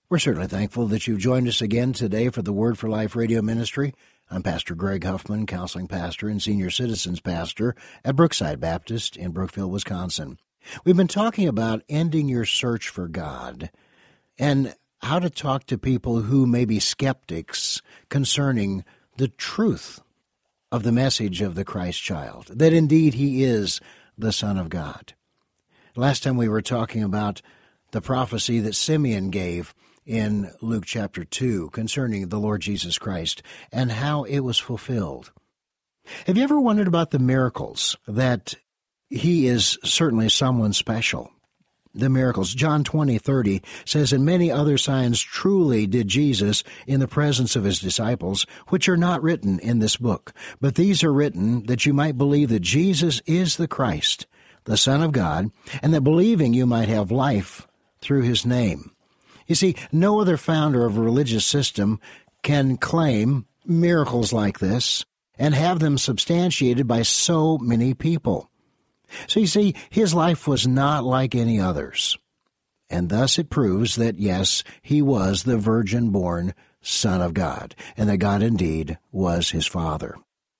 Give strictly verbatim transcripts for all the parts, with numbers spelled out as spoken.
We're certainly thankful that you've joined us again today for the Word for Life radio ministry. I'm Pastor Greg Huffman, counseling pastor and senior citizens pastor at Brookside Baptist in Brookfield, Wisconsin. We've been talking about ending your search for God and how to talk to people who may be skeptics concerning the truth of the message of the Christ child, that indeed he is the Son of God. Last time we were talking about the prophecy that Simeon gave in Luke chapter two concerning the Lord Jesus Christ and how it was fulfilled. Have you ever wondered about the miracles, that he is certainly someone special? The miracles. John twenty thirty says, "And many other signs truly did Jesus in the presence of his disciples, which are not written in this book. But these are written that you might believe that Jesus is the Christ, the Son of God, and that believing you might have life through his name." You see, no other founder of a religious system can claim miracles like this and have them substantiated by so many people. So you see, his life was not like any others. And thus it proves that, yes, he was the virgin-born Son of God, and that God indeed was his Father.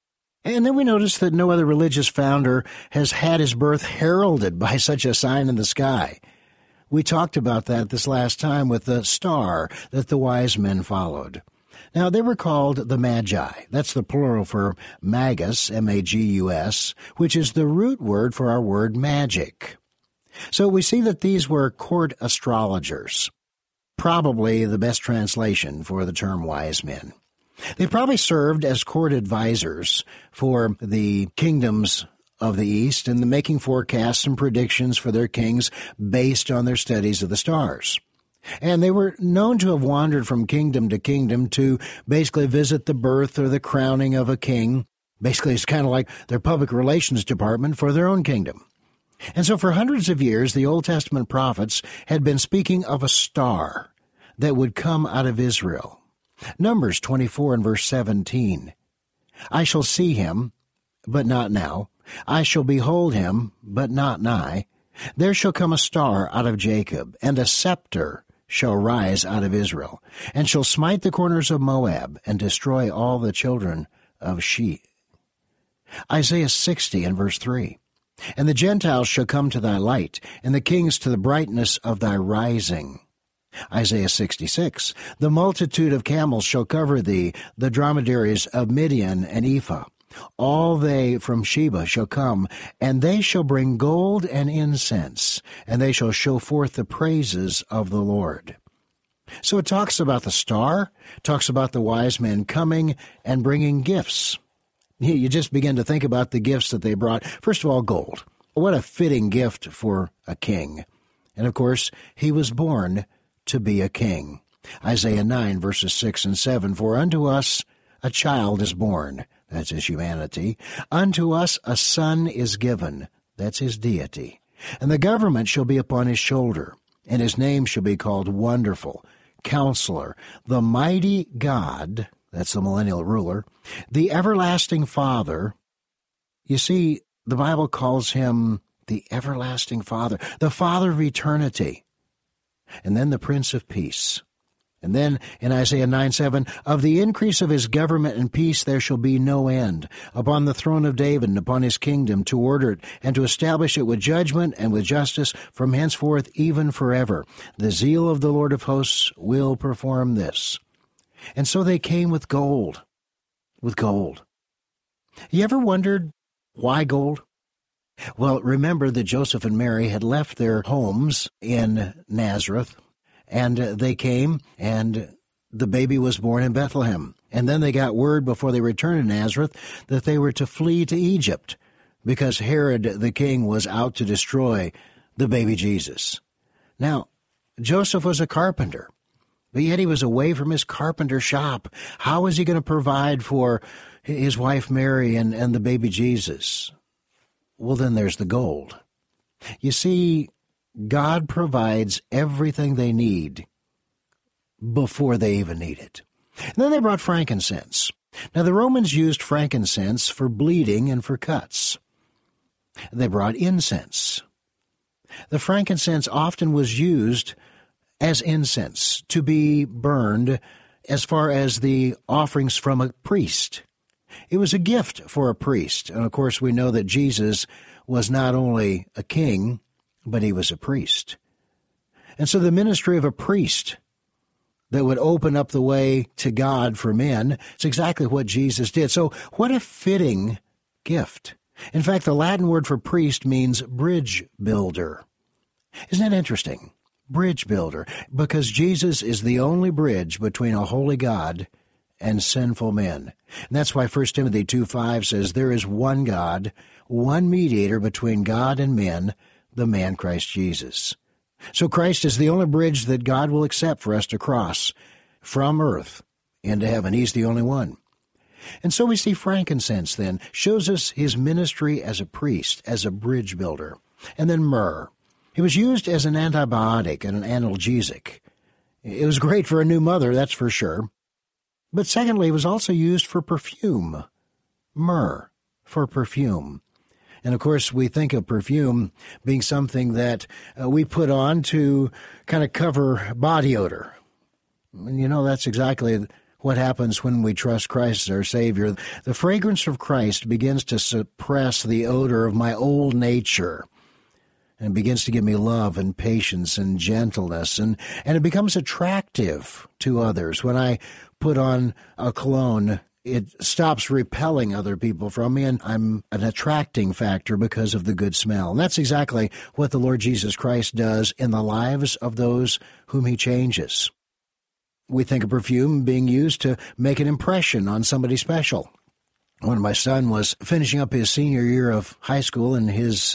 And then we notice that no other religious founder has had his birth heralded by such a sign in the sky. We talked about that this last time with the star that the wise men followed. Now, they were called the Magi. That's the plural for magus, M A G U S, which is the root word for our word magic. So we see that these were court astrologers, probably the best translation for the term wise men. They probably served as court advisors for the kingdoms of the East and the making forecasts and predictions for their kings based on their studies of the stars. And they were known to have wandered from kingdom to kingdom to basically visit the birth or the crowning of a king. Basically, it's kind of like their public relations department for their own kingdom. And so for hundreds of years, the Old Testament prophets had been speaking of a star that would come out of Israel. Numbers twenty-four and verse seventeen, "I shall see him, but not now. I shall behold him, but not nigh. There shall come a star out of Jacob, and a scepter shall rise out of Israel, and shall smite the corners of Moab, and destroy all the children of She." Isaiah sixty and verse three, "And the Gentiles shall come to thy light, and the kings to the brightness of thy rising." Isaiah sixty-six, "The multitude of camels shall cover thee, the dromedaries of Midian and Ephah. All they from Sheba shall come, and they shall bring gold and incense, and they shall show forth the praises of the Lord." So it talks about the star, talks about the wise men coming and bringing gifts. You just begin to think about the gifts that they brought. First of all, gold. What a fitting gift for a king. And of course, he was born to be a king. Isaiah nine, verses six and seven, "For unto us a child is born," that's his humanity. "Unto us a son is given," that's his deity. "And the government shall be upon his shoulder, and his name shall be called Wonderful, Counselor, the Mighty God," that's the millennial ruler, "the Everlasting Father." You see, the Bible calls him the Everlasting Father, the Father of eternity. And then the Prince of Peace. And then in Isaiah nine seven, "Of the increase of his government and peace there shall be no end, upon the throne of David and upon his kingdom, to order it and to establish it with judgment and with justice from henceforth even forever. The zeal of the Lord of hosts will perform this." And so they came with gold, with gold. You ever wondered why gold? Well, remember that Joseph and Mary had left their homes in Nazareth, and they came, and the baby was born in Bethlehem. And then they got word before they returned to Nazareth that they were to flee to Egypt because Herod the king was out to destroy the baby Jesus. Now, Joseph was a carpenter, but yet he was away from his carpenter shop. How was he going to provide for his wife Mary and, and the baby Jesus? Well, then there's the gold. You see, God provides everything they need before they even need it. And then they brought frankincense. Now, the Romans used frankincense for bleeding and for cuts. They brought incense. The frankincense often was used as incense to be burned as far as the offerings from a priest. It was a gift for a priest. And of course, we know that Jesus was not only a king, but he was a priest. And so the ministry of a priest that would open up the way to God for men, it's exactly what Jesus did. So what a fitting gift. In fact, the Latin word for priest means bridge builder. Isn't that interesting? Bridge builder, because Jesus is the only bridge between a holy God and sinful men. And that's why First Timothy two five says, there is one God, one mediator between God and men, the man Christ Jesus. So Christ is the only bridge that God will accept for us to cross from earth into heaven. He's the only one. And so we see frankincense then shows us his ministry as a priest, as a bridge builder. And then myrrh. It was used as an antibiotic and an analgesic. It was great for a new mother, that's for sure. But secondly, it was also used for perfume. Myrrh for perfume. And of course, we think of perfume being something that uh, we put on to kind of cover body odor. And you know, that's exactly what happens when we trust Christ as our Savior. The fragrance of Christ begins to suppress the odor of my old nature, and begins to give me love and patience and gentleness, and, and it becomes attractive to others. When I put on a cologne, it stops repelling other people from me, and I'm an attracting factor because of the good smell. And that's exactly what the Lord Jesus Christ does in the lives of those whom he changes. We think of perfume being used to make an impression on somebody special. When my son was finishing up his senior year of high school, and his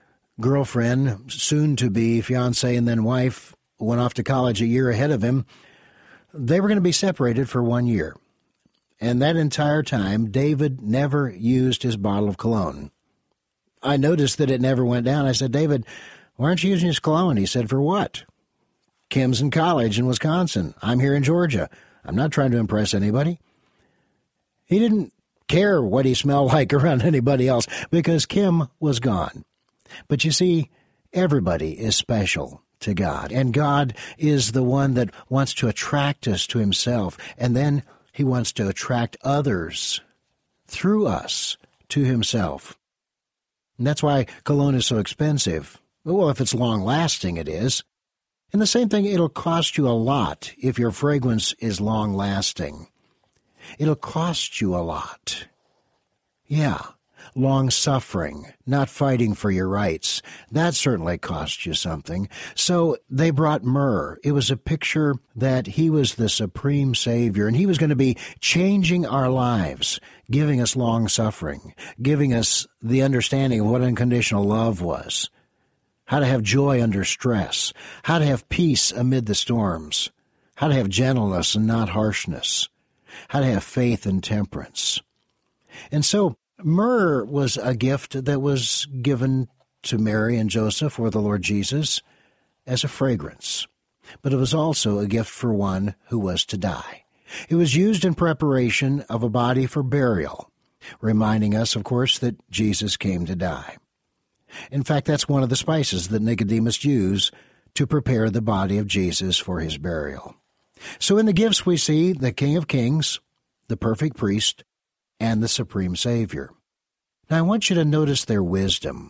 girlfriend, soon-to-be fiancé and then wife, went off to college a year ahead of him, they were going to be separated for one year. And that entire time, David never used his bottle of cologne. I noticed that it never went down. I said, David, why aren't you using his cologne? He said, for what? Kim's in college in Wisconsin. I'm here in Georgia. I'm not trying to impress anybody. He didn't care what he smelled like around anybody else because Kim was gone. But you see, everybody is special to God, and God is the one that wants to attract us to himself, and then he wants to attract others through us to himself. And that's why cologne is so expensive. Well, if it's long-lasting, it is. And the same thing, it'll cost you a lot if your fragrance is long-lasting. It'll cost you a lot. Yeah. Long-suffering, not fighting for your rights. That certainly cost you something. So they brought myrrh. It was a picture that he was the supreme Savior, and he was going to be changing our lives, giving us long-suffering, giving us the understanding of what unconditional love was, how to have joy under stress, how to have peace amid the storms, how to have gentleness and not harshness, how to have faith and temperance. And so myrrh was a gift that was given to Mary and Joseph or the Lord Jesus as a fragrance, but it was also a gift for one who was to die. It was used in preparation of a body for burial, reminding us, of course, that Jesus came to die. In fact, that's one of the spices that Nicodemus used to prepare the body of Jesus for his burial. So in the gifts we see the King of Kings, the perfect priest, and the supreme Savior. Now I want you to notice their wisdom.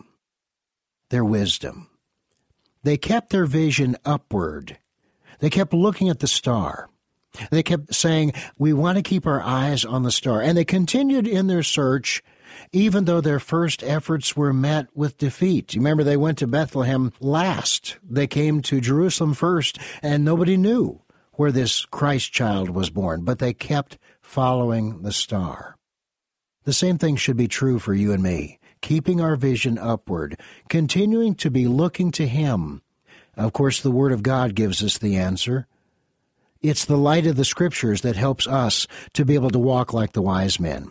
Their wisdom. They kept their vision upward. They kept looking at the star. They kept saying, we want to keep our eyes on the star. And they continued in their search, even though their first efforts were met with defeat. Remember, they went to Bethlehem last. They came to Jerusalem first, and nobody knew where this Christ child was born, but they kept following the star. The same thing should be true for you and me, keeping our vision upward, continuing to be looking to him. Of course, the Word of God gives us the answer. It's the light of the Scriptures that helps us to be able to walk like the wise men.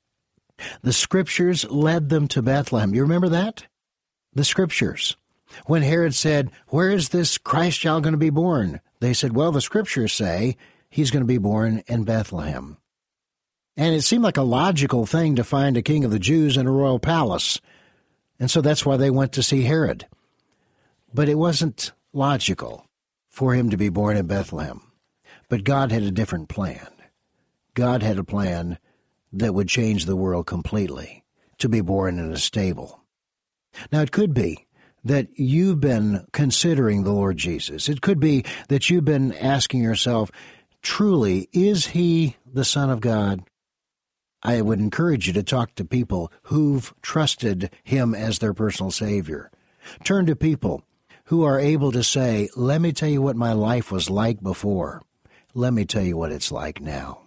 The Scriptures led them to Bethlehem. You remember that? The Scriptures. When Herod said, where is this Christ child going to be born? They said, well, the Scriptures say he's going to be born in Bethlehem. And it seemed like a logical thing to find a king of the Jews in a royal palace. And so that's why they went to see Herod. But it wasn't logical. for him to be born in Bethlehem. But God had a different plan. God had a plan that would change the world completely, to be born in a stable. Now, it could be that you've been considering the Lord Jesus. It could be that you've been asking yourself, truly, is he the Son of God? I would encourage you to talk to people who've trusted him as their personal Savior. Turn to people who are able to say, let me tell you what my life was like before. Let me tell you what it's like now.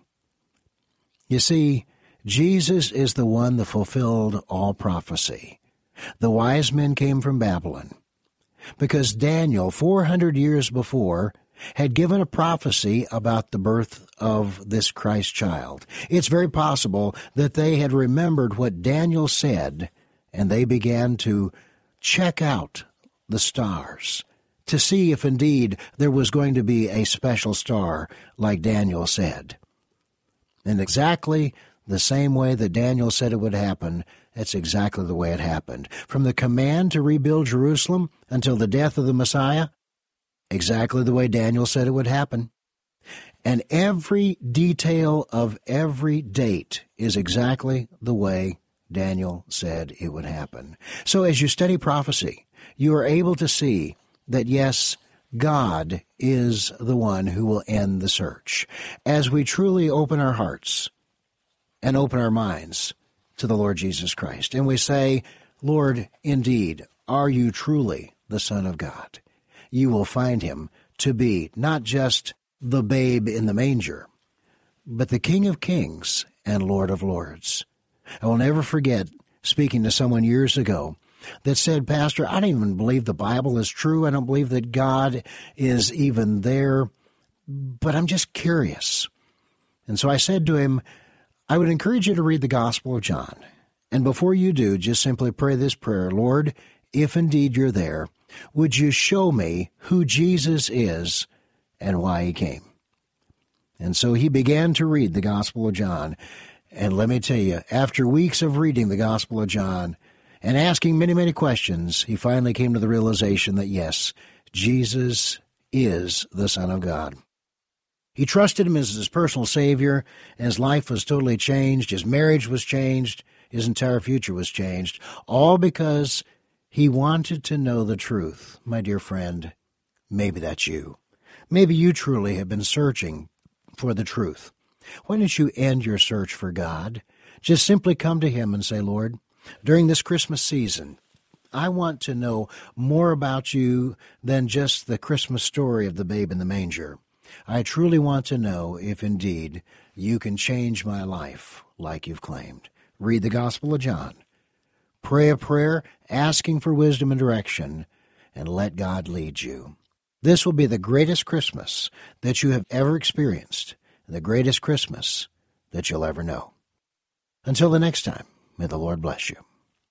You see, Jesus is the one that fulfilled all prophecy. The wise men came from Babylon because Daniel, four hundred years before, had given a prophecy about the birth of this Christ child. It's very possible that they had remembered what Daniel said, and they began to check out the stars to see if indeed there was going to be a special star like Daniel said. And exactly the same way that Daniel said it would happen, that's exactly the way it happened. From the command to rebuild Jerusalem until the death of the Messiah, exactly the way Daniel said it would happen. And every detail of every date is exactly the way Daniel said it would happen. So as you study prophecy, you are able to see that, yes, God is the one who will end the search. As we truly open our hearts and open our minds to the Lord Jesus Christ, and we say, Lord, indeed, are you truly the Son of God? You will find him to be not just the babe in the manger, but the King of Kings and Lord of Lords. I will never forget speaking to someone years ago that said, Pastor, I don't even believe the Bible is true. I don't believe that God is even there, but I'm just curious. And so I said to him, I would encourage you to read the Gospel of John. And before you do, just simply pray this prayer, Lord, if indeed you're there, would you show me who Jesus is and why he came? And so he began to read the Gospel of John. And let me tell you, after weeks of reading the Gospel of John and asking many, many questions, he finally came to the realization that, yes, Jesus is the Son of God. He trusted him as his personal Savior, and his life was totally changed. His marriage was changed. His entire future was changed, all because he wanted to know the truth. My dear friend, maybe that's you. Maybe you truly have been searching for the truth. Why don't you end your search for God? Just simply come to him and say, Lord, during this Christmas season, I want to know more about you than just the Christmas story of the babe in the manger. I truly want to know if indeed you can change my life like you've claimed. Read the Gospel of John. Pray a prayer asking for wisdom and direction, and let God lead you. This will be the greatest Christmas that you have ever experienced, and the greatest Christmas that you'll ever know. Until the next time, may the Lord bless you.